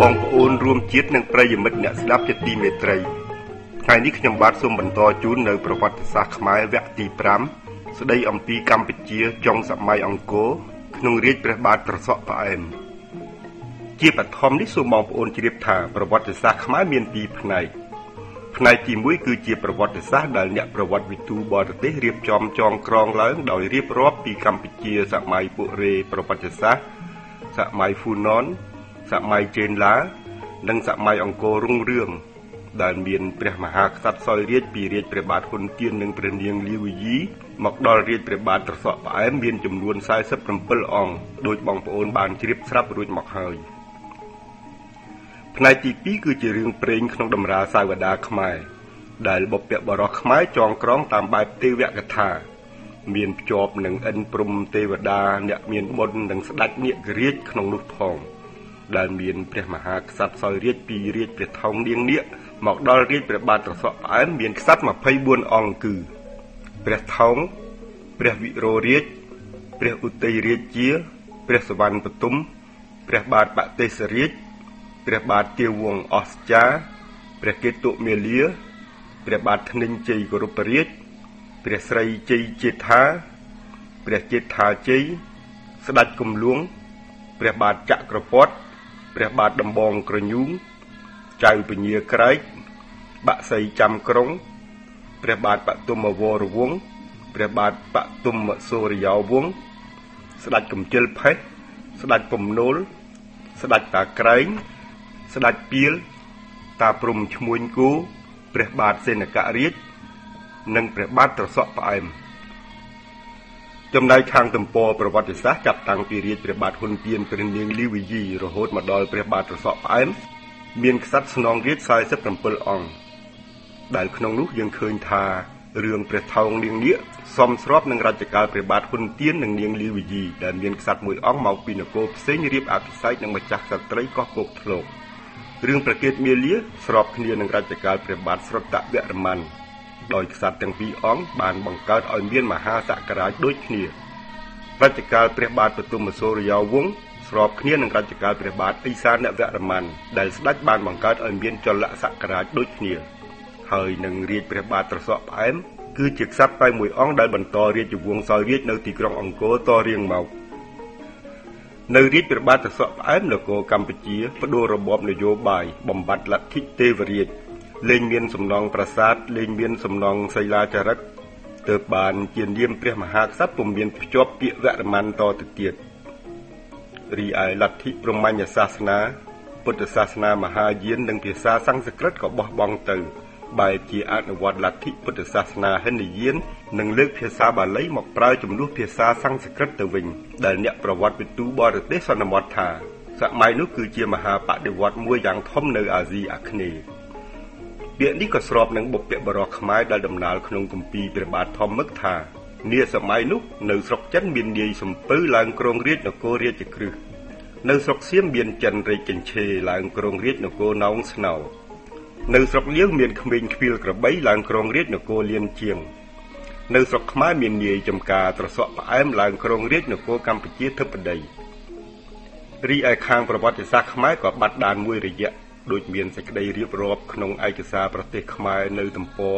បងប្អូនរួមជាតិនិងប្រិយមិត្តអ្នកស្ដាប់ជាទីមេត្រីថ្ងៃនេះខ្ញុំបាទសូមបន្តជូននៅប្រវត្តិសាស្ត្រខ្មែរវគ្គទី5ស្ដីអំពីកម្ពុជាចុងសម័យអង្គរក្នុងរាជ្យព្រះបាទត្រសក់ផ្អែមជាបឋមនេះសូមបងប្អូនជ្រាបថាប្រវត្តិសាស្ត្រខ្មែរមានពីរផ្នែកផ្នែកទី1គឺជាប្រវត្តិសាស្ត្រដែលអ្នកប្រវត្តិវិទូបរទេសរៀបចំចងក្រងឡើងដោយរៀបរាប់ពីកម្ពុជាសម័យពុរេប្រវត្តិសាស្ត្រសម័យហ្វូណនសម័យចេនឡានិងសម័យអង្គររុងរឿងដែលមានព្រះមហាក្សត្រសោយរាជ្យពីរាជ្យព្រះបាទហ៊ុនទៀននិងព្រះនាងលាវយីមកដល់រាជ្យព្រះបាទត្រសក់ផ្អែមមានចំនួន47អង្គដោយបងប្អូនបានជ្រាបស្រាប់រួចមកហើយផ្នែកទី2គឺជារឿងព្រេងក្នុងតម្រាសាវតាខ្មែរដែលបុព្វបុរសខ្មែរចងក្រងតាមបែបទេវកថាមានភ្ជាប់នឹងឥន្ទព្រំទេវតាអ្នកមានបុណ្យនិងស្ដេចនាគរាជក្នុងនោះផងដែលមានព្រះមហាក្សត្រសោយរាជ្យពីរាជ្យព្រះថោងនាងនាគមកដល់រាជ្យព្រះបាទត្រសក់ផ្អែមមានក្សត្រ24អង្គគឺព្រះថោងព្រះវិរោរាជព្រះឧទ័យរាជាព្រះសវណ្ណបទុមព្រះបាទបទេសរាជព្រះបាទទាវវង្សអស្ចារ្យព្រះកេតុមាលាព្រះបាទធ្នេញជ័យគោរពរាជព្រះស្រីជ័យជេដ្ឋាព្រះជេដ្ឋាជ័យស្ដេចគំលួងព្រះបាទចក្រពតព្រះបាទដំបងក្រញូងចៅពញាក្រែកបក្សីចាំក្រុងព្រះបាទបទុមវរវង្សព្រះបាទបទុមសូរិយោវង្សស្ដេចកំជិលផេះស្ដេចពំនូលស្ដេចតាក្រែងស្ដេចពីលតាព្រំឈ្មួញគូព្រះបាទសេនករាជនិងព្រះបាទត្រសក់ផ្អែមចំណែកខាងទំព័រប្រវត្តិសាស្ត្រចាប់តាំងពីរាជ្យព្រះបាទហ៊ុនទៀនព្រះនាងលាវយីរហូតមកដល់ព្រះបាទត្រសក់ផ្អែមមានក្សត្រស្នងរាជ47អង្គដែលក្នុងនោះយើងឃើញថារឿងព្រះថោងនាងនាគសមស្របនឹងរជ្ជកាលព្រះបាទហ៊ុនទៀននិងនាងលាវយីដែលមានក្សត្រមួយអង្គមកពីនគរផ្សេងរៀបអភិសេកនឹងម្ចាស់ក្សត្រីកោះគោកធ្លោករឿងព្រះកេតុមាលាស្របគ្នានឹងរជ្ជកាលព្រះបាទស្រតវរ្ម័នដោយក្សត្រទាំងពីរអង្គបានបង្កើតឲ្យមានមហាសក្រាចដូចគ្នារជ្ជកាលព្រះបាទបទុមសូរិយោវង្សស្របគ្នានឹងរជ្ជកាលព្រះបាទឥសានវរ្ម័នដែលស្ដេចបានបង្កើតឲ្យមានចលសក្រាចដូចគ្នាហើយនឹងរាជព្រះបាទត្រសក់ផ្អែមគឺជាក្សត្រតែមួយអង្គដែលបន្តរាជវង្សសោយរាជនៅទីក្រុងអង្គរតរៀងមកនៅរាជព្រះបាទត្រសក់ផ្អែមនគរកម្ពុជាបដូររបបនយោបាយបំបត្តិលទ្ធិទេវរាជលែងមានសំណង់ប្រាសាទលែងមានសំណង់សីលាចារឹកទើបបានជានាមព្រះមហាក្សត្រពុំមានភ្ជាប់ពាក្យវរ្ម័នតទៅទៀតរីឯលទ្ធិព្រហ្មញ្ញសាសនាពុទ្ធសាសនាមហាយាននិងភាសាសំស្ក្រឹតក៏បោះបង់ទៅបែរជាអនុវត្តលទ្ធិពុទ្ធសាសនាហិនយាននិងលើកភាសាបាលីមកប្រើជំនួសភាសាសំស្ក្រឹតទៅវិញដែលអ្នកប្រវត្តិវិទូបរទេសសន្មតថាសម័យនោះគឺជាមហាបដិវត្តន៍មួយយ៉ាងធំនៅអាស៊ីអាគ្នេយ៍ពាក្យនេះក៏ស្របនឹងបុព្វបុរសខ្មែរដែលដំណាលក្នុងគម្ពីរព្រះបាទធម្មឹកថានាសម័យនោះនៅស្រុកចិនមាននាយសំពៅឡើងគ្រងរាជ្យនគររាជក្រឹសនៅស្រុកសៀមមានចិនរាជកញ្ឆេឡើងគ្រងរាជ្យនគរណោងស្នោនៅស្រុកលាវមានក្មេងខ្វៀលក្របីឡើងគ្រងរាជ្យនគរលៀនជាងនៅស្រុកខ្មែរមាននាយចំការត្រសក់ផ្អែមឡើងគ្រងរាជ្យនគរកម្ពុជាធិបតីរីឯខាងប្រវត្តិសាស្ត្រខ្មែរក៏បាត់ដានមួយរយៈដូចមានសេចក្តីរៀបរាប់ក្នុងឯកសារប្រទេសខ្មែរនៅទំព័រ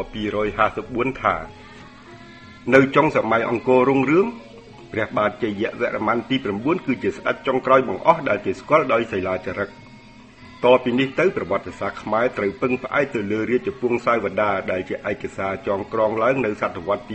254ថានៅចុងសម័យអង្គររុងរឿងព្រះបាទជយវរ្ម័នទី9គឺជាស្ដេចចុងក្រោយបង្អស់ដែលគេស្គាល់ដោយសីលាចារឹកតពីនេះទៅប្រវត្តិសាស្ត្រខ្មែរត្រូវពឹងផ្អែកទៅលើរាជវង្សសាវតាដែលជាឯកសារចងក្រងឡើងនៅសតវត្សទី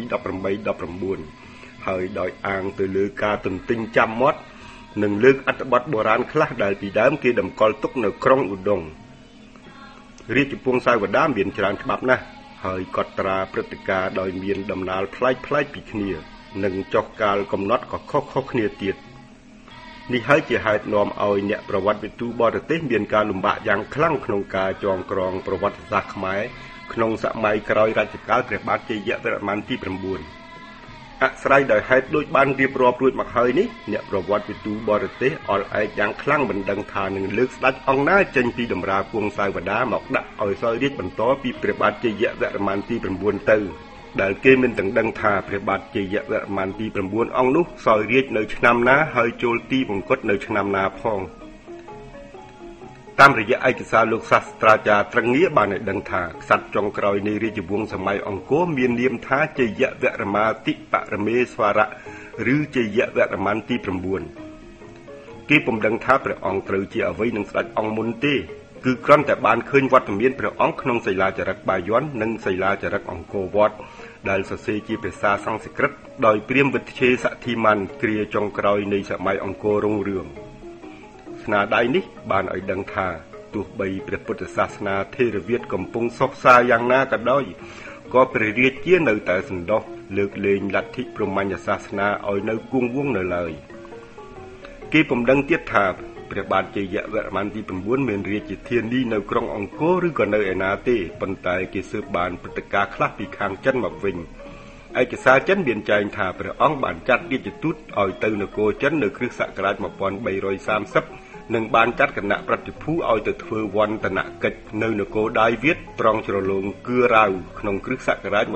18-19ហើយដោយអាងទៅលើការទន្ទិញចាំមាត់និងលើកអត្ថបទបុរាណខ្លះដែលពីដើមគេតម្កល់ទុកនៅក្រុងឧដុង្គរាជវង្សសាវតាមានច្រើនច្បាប់ណាស់ហើយកត់ត្រាព្រឹត្តិការណ៍ដោយមានដំណាលប្លែកៗពីគ្នានិងចុះកាលកំណត់ក៏ខុសៗគ្នាទៀតនេះហើយជាហេតុនាំឲ្យអ្នកប្រវត្តិវិទូបរទេសមានការលំបាកយ៉ាងខ្លាំងក្នុងការចងក្រងប្រវត្តិសាស្ត្រខ្មែរក្នុងសម័យក្រោយរជ្ជកាលព្រះបាទជយវរ្ម័នទី9អាស្រ័យដោយហេតុដូចបានរៀបរាប់រួចមកហើយនេះអ្នកប្រវត្តិវិទូបរទេសអល់ឯកយ៉ាងខ្លាំងមិនដឹងថានឹងលើកស្ដេចអង្គណាចេញពីតម្រាគង់សាវតាមកដាក់ឲ្យសោយរាជបន្តពីព្រះបាទជយវរ្ម័នទី9ទៅដែលគេមិនទាំងដឹងថាព្រះបាទជយវរ្ម័នទី9អង្គនោះសោយរាជនៅឆ្នាំណាហើយចូលទីបង្គត់នៅឆ្នាំណាផង កតាមរយៈឯកសារលោកសាស្ត្រាចារ្យត្រឹងងារបានឲ្យដឹងថាក្សត្រចុងក្រោយនៃរាជវង្សសម័យអង្គរមាននាមថាជយវរ្មាតិបរមេស្វរៈឬជយវរ្ម័នទី9គេពុំដឹងថាព្រះអង្គត្រូវជាអ្វីនឹងស្ដេចអង្គមុនទេគឺគ្រាន់តែបានឃើញវត្តមានព្រះអង្គក្នុងសីលាចារឹកបាយ័ននិងសីលាចារឹកអង្គរវត្តដែលសរសេរជាភាសាសំស្ក្រឹតដោយព្រាហ្មណ៍វិទ្យាសធិមានគ្រាចុងក្រោយនៃសម័យអង្គររុងរឿងស្នាដៃនេះបានឲ្យដឹងថាទោះបីព្រះពុទ្ធសាសនាថេរវាទកំពុងសុខសាយ៉ាងណាក៏ដោយក៏ព្រះរាជានៅតែសន្តោសលើកលែងលទ្ធិព្រហ្មញ្ញសាសនាឲ្យនៅគង់វង្សនៅឡើយគេពុំដឹងទៀតថាព្រះបាទជយវរ្ម័នទី9មានរាជធានីនៅក្រុងអង្គរឬក៏នៅឯណាទេប៉ុន្តែគេស៊ើបបានព្រឹត្តិការណ៍ខ្លះពីខាងចិនមកវិញឯកសារចិនមានចែងថាព្រះអង្គបានចាត់រាជទូតឲ្យទៅនគរចិននៅគ្រិស្តសករាជ1330និងបានចាត់គណៈប្រតិភូឲ្យទៅធ្វើវន្តនកិច្ចនៅនគរដាយវៀតត្រង់ជ្រលងគឺរាវក្នុងគ្រិស្តសករាជ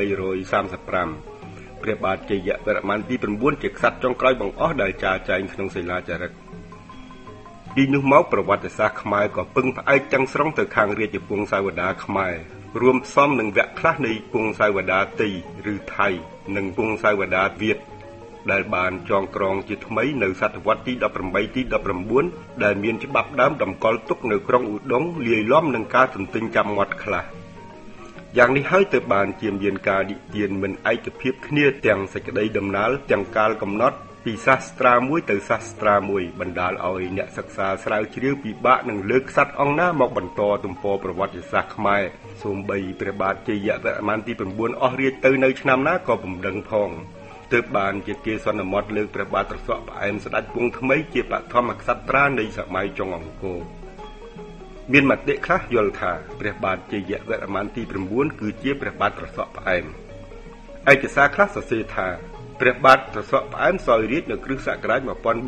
1335ព្រះបាទជយវរ្ម័នទី9ជាក្សត្រចុងក្រោយបង្អស់ដែលចារចែងក្នុងសីលាចារឹកពីនោះមកប្រវត្តិសាស្ត្រខ្មែរក៏ពឹងផ្អែកទាំងស្រុងទៅខាងរាជវង្សសាវតាខ្មែររួមផ្សំនឹងវគ្គខ្លះនៃវង្សសាវតាតីឬថៃនិងវង្សសាវតាវៀតដែលបានចងក្រងជាថ្មីនៅសតវត្សទី18ទី19ដែលមានច្បាប់ដើមតម្កល់ទុកនៅក្រុងឧដុង្គលាយឡំនឹងការទន្ទិញចាំមាត់ខ្លះយ៉ាងនេះហើយទើបបានជាមានការនិទានមិនឯកភាពគ្នាទាំងសេចក្តីដំណាលទាំងកាលកំណត់ពីសាស្ត្រាមួយទៅសាស្ត្រាមួយបណ្ដាលឲ្យអ្នកសិក្សាស្រាវជ្រាវពិបាកនឹងលើកក្សត្រអង្គណាមកបន្តទំព័រប្រវត្តិសាស្ត្រខ្មែរសូម្បីព្រះបាទជយវរ្ម័នទី9អស់រាជទៅនៅឆ្នាំណាក៏ពុំដឹងផងទើបបានជាគេសន្មតលើកព្រះបាទត្រសក់ផ្អែមស្ដេចវង្សថ្មីជាបឋមក្សត្រានៃសម័យចុងអង្គរមានមតិខ្លះយល់ថាព្រះបាទជយវរ្ម័នទី9គឺជាព្រះបាទត្រសក់ផ្អែមឯកសារខ្លះសរសេរថាព្រះបាទត្រសក់ផ្អែមសោយរាជនៅគ្រិស្តសករាជ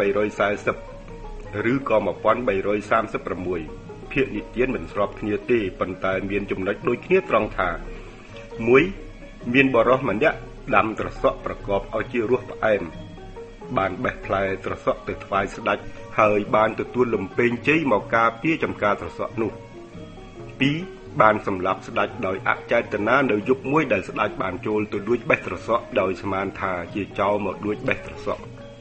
1340ឬក៏1336ភាគនិទានមិនស្របគ្នាទេប៉ុន្តែមានចំណុចដូចគ្នាត្រង់ថា1មានបរិសម្នាក់ដាំត្រសក់ប្រកបឲ្យជារសផ្អែមបានបេះផ្លែត្រសក់ទៅថ្វាយស្ដេចហើយបានទទួលលំពេងជ័យមកការពារចំការត្រសក់នោះ2បានសម្លាប់ស្ដេចដោយអចេតនានៅយប់មួយដែលស្ដេចបានចូលទៅដួចបេះត្រសក់ដោយស្មានថាជាចោរមកដួចបេះត្រសក់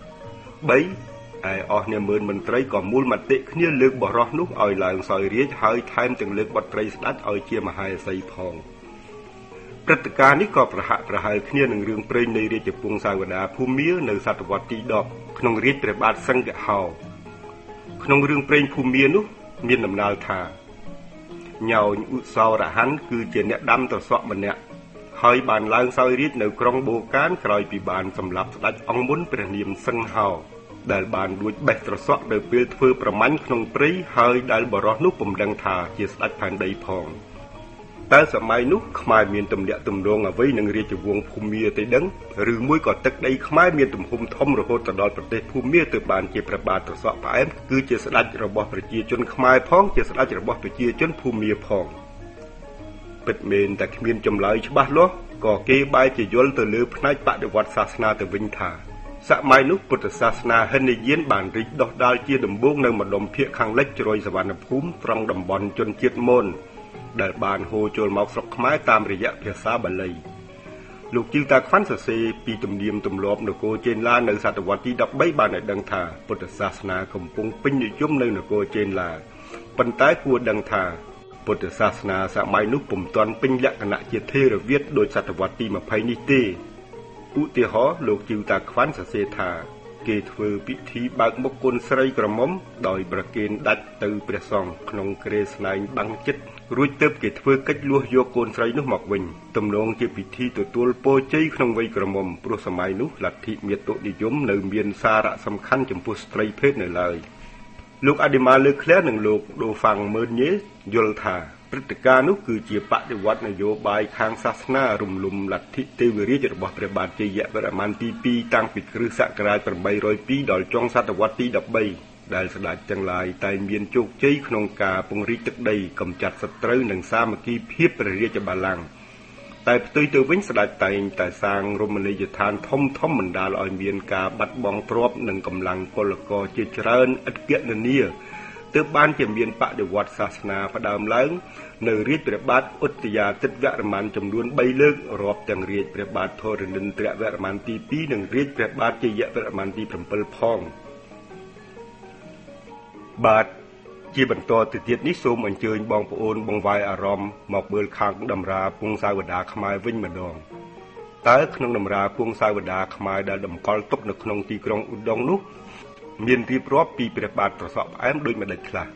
3ឯអស់នាម៉ឺនមន្ត្រីក៏មូលមតិគ្នាលើកបរិសនោះឲ្យឡើងសោយរាជហើយថែមទាំងលើកបុត្រីស្ដេចឲ្យជាមហេសីផងព្រឹត្តិការណ៍នេះក៏ប្រហាក់ប្រហែលគ្នានឹងរឿងព្រេងនៃរាជវង្សសាវតាភូមានៅសតវត្សទី10ក្នុងរាជព្រះបាទសង្ឃហោក្នុងរឿងព្រេងភូមានោះមានដំណាលថាញោញឧសោរហ័នគឺជាអ្នកដាំត្រសក់ម្នាក់ហើយបានឡើងសោយរាជនៅក្រុងបូកានក្រោយពីបានសម្លាប់ស្ដេចអង្គមុនព្រះនាមសង្ឃហោដែលបានដួចបេះត្រសក់នៅពេលធ្វើប្រមាញ់ក្នុងព្រៃហើយដែលបរិសនោះពុំដឹងថាជាស្ដេចផែនដីផងតែសម័យនោះខ្មែរមានទម្លាក់ទម្រង់អ្វីនឹងរាជវង្សភូមាទេដឹងឬមួយក៏ទឹកដីខ្មែរមានទំហំធំរហូតដល់ប្រទេសភូមាទើបបានជាព្រះបាទត្រសក់ផ្អែមគឺជាស្ដេចរបស់ប្រជាជនខ្មែរផងជាស្ដេចរបស់ប្រជាជនភូមាផងពិតមែនតែគ្មានចម្លើយច្បាស់លាស់ក៏គេបែរជាយល់ទៅលើផ្នែកបដិវត្តសាសនាទៅវិញថាសម័យនោះពុទ្ធសាសនាហិនយានបានរីកដុះដាលជាដំបូងនៅម្ដុំភាគខាងលិចជ្រោយសវណ្ណភូមិត្រង់តំបន់ជនជាតិមនដែលបានហូរចូលមកស្រុកខ្មែរតាមរយៈភាសាបាលីលោកជីវតាខ្វាន់សរសេរពីទំនៀមទម្លាប់នគរចេនឡានៅសតវត្សទី13បានឲ្យដឹងថាពុទ្ធសាសនាកំពុងពេញនិយមនៅនគរចេនឡាប៉ុន្តែគួរដឹងថាពុទ្ធសាសនាសម័យនោះពុំទាន់ពេញលក្ខណៈជាថេរវាទដោយសតវត្សទី20នេះទេឧទាហរណ៍លោកជីវតាខ្វាន់សរសេរថាគេធ្វើពិធីបើកមុខគុណស្រីក្រមុំដោយប្រគេនដាច់ទៅព្រះសង្ឃក្នុងគ្រែស្នែងបាំងចិត្តរួចទើបគេធ្វើកិច្ចលួសយកកូនស្រីនោះមកវិញទំនងជាពិធីទទួលពរជ័យក្នុងវ័យក្រមុំព្រោះសម័យនោះលទ្ធិមាតុនិយមនៅមានសារៈសំខាន់ចំពោះស្ត្រីភេទនៅឡើយលោកអឌីម៉ាលើក្លែនិងលោកដូហ្វាំងមើលញេយល់ថាព្រឹត្តិការណ៍នោះគឺជាបដិវត្តនយោបាយខាងសាសនារំលំលទ្ធិទេវរាជរបស់ព្រះបាទជយវរ្ម័នទី2តាំងពីគ្រិស្តសករាជ802ដល់ចុងសតវត្សទី13ដែលស្ដេចទាំងឡាយតែមានជោគជ័យក្នុងការពង្រីកទឹកដីកម្ចាត់សត្រូវនិងសាមគ្គីភាពព្រះរាជបល្ល័ង្កតែផ្ទុយទៅវិញស្ដេចតែងតែសាងរមណីយដ្ឋានធំបណ្ដាលឲ្យមានការបាត់បង់ទ្រព្យនិងកម្លាំងពលករជាច្រើនឥតគណនាទទើបបានជាមានបដិវត្តសាសនាផ្ដើមឡើងនៅរាជព្រះបាទឧទយាទិត្យវរ្ម័នចំនួន3លើករាប់ទាំងរាជព្រះបាទធរណិន្ទ្រវរ្ម័នទី2និងរាជព្រះបាទជយវរ្ម័នទី7ផងបាទជាបន្តទៅទៀតនេះសូមអញ្ជើញបងប្អូនបង្វែរអារម្មណ៍មកមើលខាងតម្រាពងសាវតាខ្មែរវិញម្ដងតើក្នុងតម្រាពងសាវតាខ្មែរដែលតម្កល់ទុកនៅក្នុងទីក្រុងឧដុង្គនោះមានរៀបរាប់ពីព្រះបាទត្រសក់ផ្អែមដូចម្ដេចខ្លះ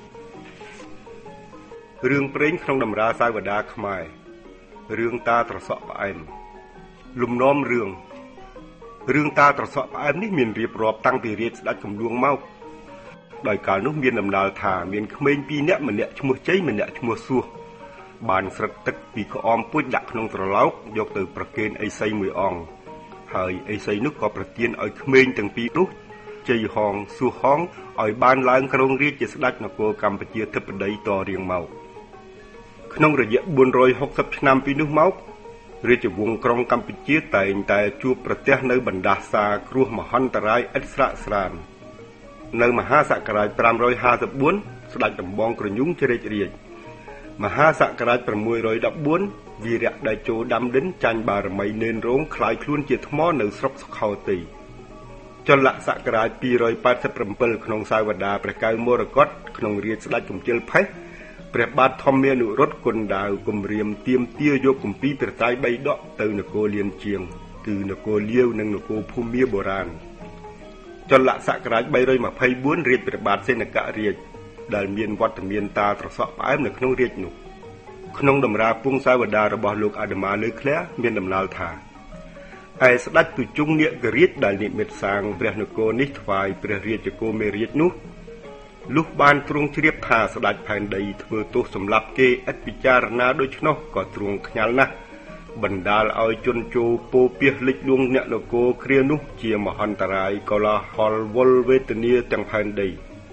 រឿងព្រេងក្នុងតម្រាសាវតាខ្មែររឿងតាត្រសក់ផ្អែមលំនាំរឿងតាត្រសក់ផ្អែមនេះមានរៀបរាប់តាំងពីរាជស្ដេចកំលួងមកដោយកាលនោះមានដំណើរថាមានក្មេង2នាក់ម្នាក់ឈ្មោះជ័យម្នាក់ឈ្មោះសួសបានស្រិតទឹកពីក្អមពូជដាក់ក្នុងត្រឡោកយកទៅប្រគេនឥសីមួយអង្គហើយឥសីនោះក៏ប្រទានឲ្យក្មេងទាំងពីរនោះជ័យហងសួសហងឲ្យបានឡើងគ្រងរាជ្យជាស្ដេចនគរកម្ពុជាធិបតីតរៀងមកក្នុងរយៈ460ឆ្នាំពីនោះមករាជវង្សក្រុងកម្ពុជាតែងតែជួបប្រទះនៅបណ្ដាសាគ្រោះមហន្តរាយឥតស្រាកស្រាននៅមហាសករាជ554ស្ដេចដំបងក្រញូងជ្រេករាជ្យមហាសករាជ614វីរៈតេជោដាំដិនចាញ់បារមីនេនរងคล้ายខ្លួនជាថ្មនៅស្រុកសុខោទ័យចលសករាជ287ក្នុងសាវតាព្រះកៅមរកតក្នុងរាជស្ដេចកំជិលផេះព្រះបាទធម្មានុរុតគុណដាវគម្រាមទាមទារយកគម្ពីរព្រះត្រៃបិដកទៅនគរលៀនជាងគឺនគរលាវនិងនគរភូមាបុរាណចលសករាជ324រាជព្រះបាទសេនករាជដែលមានវត្តមានតាត្រសក់ផ្អែមនៅក្នុងរាជនោះក្នុងតម្រាពងសាវតារបស់លោកអាដាមាលើឃ្លាមានដំណាលថាឯស្ដេចទុជុងនាគរាជដែលនិមិត្តសាងព្រះនគរនេះថ្វាយព្រះរាជគោមេរាជនោះលុះបានទ្រង់ជ្រាបថាស្ដេចផែនដីធ្វើទោសសម្លាប់គេឥតពិចារណាដូច្នោះក៏ទ្រង់ខ្ញាល់ណាស់បណ្ដាលឲ្យជនជោពោពាសលិចលួងអ្នកនគរគ្រានោះជាមហន្តរាយកលាហលវល់វេទនាទាំងផែនដី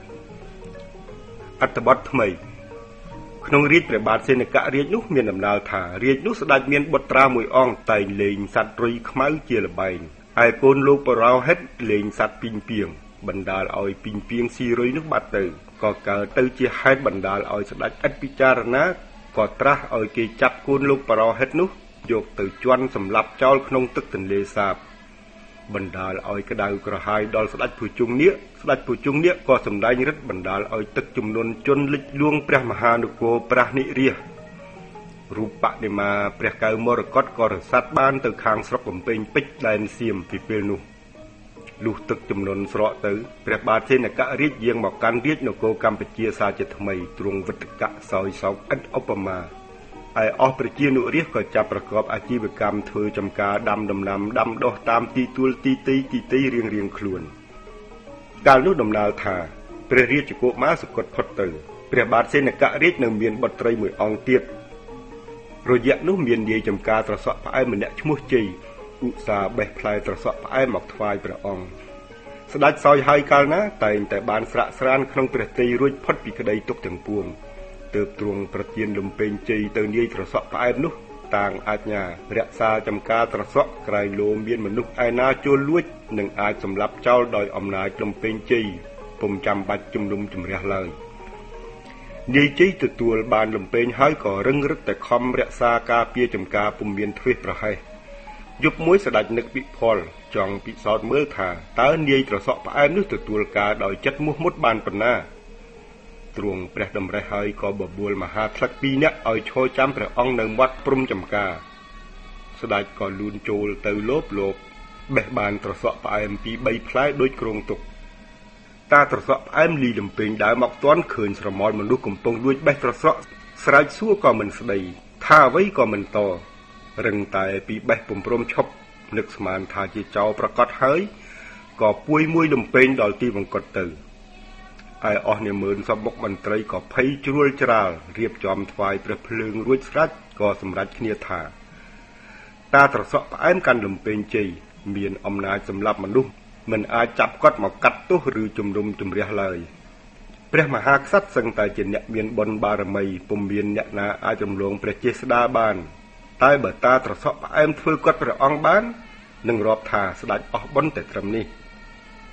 អត្ថបទថ្មីក្នុងរាជព្រះបាទសេនករាជនោះមានដំណើរថារាជនោះស្ដេចមានបុត្រាមួយអង្គតែងលេងសត្វរុយខ្មៅជាល្បែងហើយកូនលោកបរោហិតលេងសត្វពីងពីងបណ្ដាលឲ្យពីងពីងស៊ីរុយនោះបាត់ទៅក៏កើតទៅជាហេតុបណ្ដាលឲ្យស្ដេចឥតពិចារណាក៏ត្រាស់ឲ្យគេចាប់កូនលោកបរោហិតនោះយកទៅជន់សម្លាប់ចោលក្នុងទឹកទន្លេសាបបណ្ដាលឲ្យក្តៅក្រហាយដល់ស្ដេចភុជុងនាគស្ដេចភុជុងនាគក៏សម្ដែងរិទ្ធបណ្ដាលឲ្យទឹកជំនន់ជន់លិចលួងព្រះមហានគរប្រះនិរាសរូបបដិមាព្រះកៅមរកតក៏រសាត់បានទៅខាងស្រុកកំពែងពេជ្រដែនសៀមពីពេលនោះលុះទឹកជំនន់ស្រកទៅព្រះបាទសេនករាជយាងមកកាន់រាជនគរកម្ពុជាសាជាថ្មីទ្រង់វិតកៈសោយសោកឥតឧបមាឯអស់ប្រជានុរាស្ត្រក៏ចាប់ប្រកបអាជីវកម្មធ្វើចំការដាំដំណាំដាំដុះតាមទីទួលទីទីរៀងខ្លួនកាលនោះដំណើរថាព្រះរាជកុមារសុគតផុតទៅព្រះបាទសេនករាជនៅមានបុត្រីមួយអង្គទៀតរយៈនោះមាននាយចំការត្រសក់ផ្អែមម្នាក់ឈ្មោះជ័យឧស្សាហ៍បេះផ្លែត្រសក់ផ្អែមមកថ្វាយព្រះអង្គស្ដេចសោយហើយកាលណាតែងតែបានស្រាក់ស្រានក្នុងព្រះទ័យរួចផុតពីក្តីទុក្ខទាំងពួងទើបទ្រង់ប្រទានលំពេងជ័យទៅនាយត្រសក់ផ្អែមនោះតាងអាជ្ញារក្សាចំការត្រសក់ក្រែងលោមានមនុស្សឯណាចូលលួចនឹងអាចសម្លាប់ចោលដោយអំណាចលំពេងជ័យពុំចាំបាច់ជំនុំជម្រះឡើយនាយជ័យទទួលបានលំពេងហើយក៏រឹងរឹតតែខំរក្សាការពារចំការពុំមានធ្វេសប្រហែសយប់មួយស្ដេចនឹកពិផលចង់ពិសោធន៍មើលថាតើនាយត្រសក់ផ្អែមនោះទទួលការដោយចិត្តមោះមុតបានប៉ុណ្ណាទ្រង់ព្រះតម្រេះហើយក៏បបួលមហាថ្លឹក2នាក់ឲ្យឈរចាំព្រះអង្គនៅមាត់ព្រំចំការស្ដេចក៏លូនចូលទៅលោបបេះបានត្រសក់ផ្អែមពី3ផ្លែដូចគ្រងទុកតាត្រសក់ផ្អែមលីលំពេងដើរមកទាន់ឃើញស្រមោលមនុស្សកំពុងលួចបេះត្រសក់ស្រែកសួរក៏មិនស្ដីថាអ្វីក៏មិនតរឹងតែពីបេះពំព្រមឈប់នឹកស្មានថាជាចោរប្រកាសហើយក៏ពួយមួយលំពេងដល់ទីវង្គតទៅឯអស់នាម៉ឺនសពមុខមន្ត្រីក៏ភ័យជ្រួលច្រាលរៀបចំថ្វាយព្រះភ្លើងរួចស្រេចក៏សម្រេចគ្នាថាតាត្រសក់ផ្អែមកាន់លំពេងជ័យមានអំណាចសម្លាប់មនុស្សមិនអាចចាប់គាត់មកកាត់ទោសឬជំនុំជម្រះឡើយព្រះមហាក្សត្រសឹងតែជាអ្នកមានបុណ្យបារមីពុំមានអ្នកណាអាចរំលងព្រះចេស្តាបានតែបើតាត្រសក់ផ្អែមធ្វើគាត់ព្រះអង្គបាននឹងរាប់ថាស្ដេចអស់បុណ្យតែត្រឹមនេះ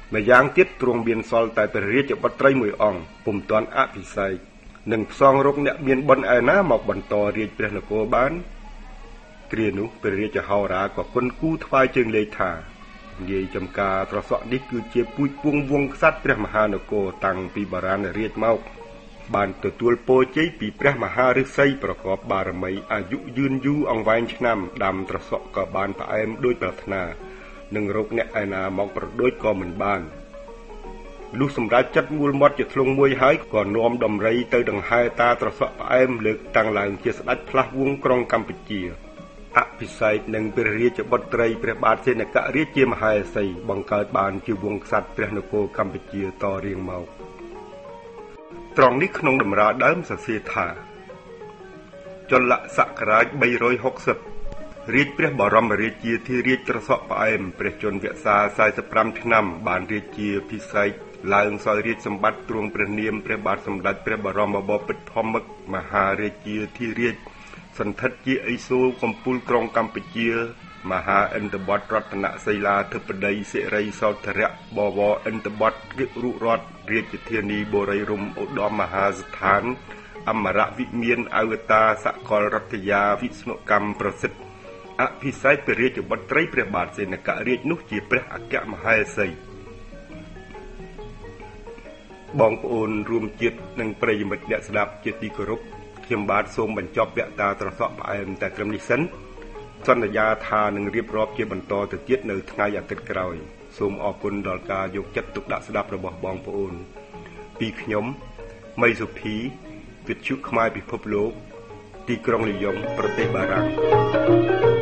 ម្យ៉ាងទៀតទ្រង់មានសល់តែព្រះរាជបុត្រីមួយអង្គពុំទាន់អភិសេកនឹងផ្សងរកអ្នកមានបុណ្យឯណាមកបន្តរាជព្រះនគរបានគ្រានោះព្រះរាជហោរាក៏គុណគូថ្វាយជើងលេខថាងាយចំការត្រសក់នេះគឺជាពូជពងវង្សក្សត្រព្រះមហានគរតាំងពីបុរាណរាជមកបានទទួលពរជ័យពីព្រះមហាឫសីប្រកបបារមីអាយុយឺនយូរអង្វែងឆ្នាំដាំត្រសក់ក៏បានផ្អែមដោយប្រាថ្នានឹងរកអ្នកឯណាមកប្រដូចក៏មិនបានលុះសម្រាប់ចិត្តមូលមាត់ជាធ្លុងមួយហើយក៏នាំដំរីទៅដង្ហែតាត្រសក់ផ្អែមលើកតាំងឡើងជាស្ដេចផ្លាស់វង្សក្រុងកម្ពុជាអភិសេកនឹងព្រះរាជបុត្រីព្រះបាទសេនករាជជាមហេសីបង្កើតបានជាវង្សក្សត្រព្រះនគរកម្ពុជាតរៀងមកត្រង់នេះក្នុងតម្រាដើមសរសេរថាចលសករាជ360រាជព្រះបរមរាជាធិរាជត្រសក់ផ្អែមព្រះជន្មវក្សា45ឆ្នាំបានរាជាភិសេកឡើងសោយរាជសម្បត្តិទ្រង់ព្រះនាមព្រះបាទសម្ដេចព្រះបរមបពិតធម្មមហារាជាធិរាជសន្ធិដ្ឋជាឥសូរកំពូលក្រុងកម្ពុជាមហាឥន្ទបតរតនសីលាធិបតីសិរីសោធរៈបវរឥន្ទបតកិរុរដ្ឋរាជធានីបូរីរំឧត្តមមហាស្ថានអមរវិមានអវតារសកលរដ្ឋយាវិស្ណុកម្មប្រសិទ្ធអភិសេកព្រះរាជបុត្រីព្រះបាទសេនករាជនោះជាព្រះអគ្គមហេសីបងប្អូនរួមជាតិនិងប្រិយមិត្តអ្នកស្ដាប់ជាទីគោរពខ្ញុំបាទសូមបញ្ចប់វគ្គតាត្រសក់ផ្អែមតែត្រឹមនេះសិនសន្យាថានឹងរៀបរាប់ជាបន្តទៅទៀតនៅថ្ងៃអាទិត្យក្រោយសូមអរគុណដល់ការយកចិត្តទុកដាក់ស្ដាប់របស់បងប្អូនពីខ្ញុំមីសុភីវិទ្យុខ្មែរពិភពលោកទីក្រុងលីយ៉ុងប្រទេសបារាំង